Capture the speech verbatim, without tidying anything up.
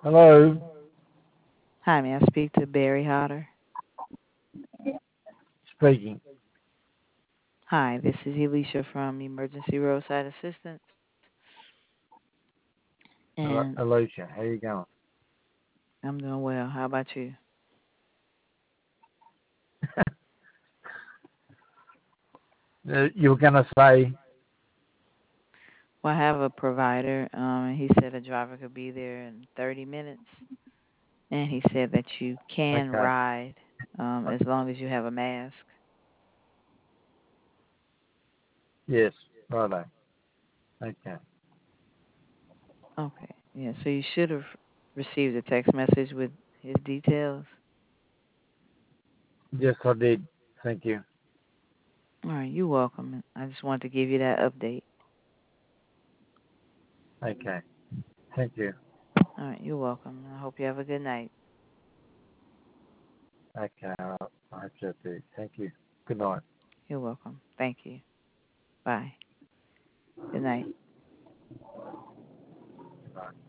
Hello, Hi, may I speak to Barry Hodder? speaking. Hi, this is Elisha from Emergency Roadside Assistance. Hello, And Alicia. How you going? I'm doing well. How about you? Uh, you were gonna say, Well, I have a provider, um, and he said a driver could be there in thirty minutes. And he said that you can okay, ride um, as long as you have a mask. yes, righto. Okay, Okay. Yeah, so you should have received a text message with his details. yes, I did. Thank you. All right, you're welcome. I just wanted to give you that update. Okay, thank you. All right, you're welcome. I hope you have a good night. Okay, I I hope so too. Thank you. Good night. You're welcome. Thank you. Bye. Good night. Bye.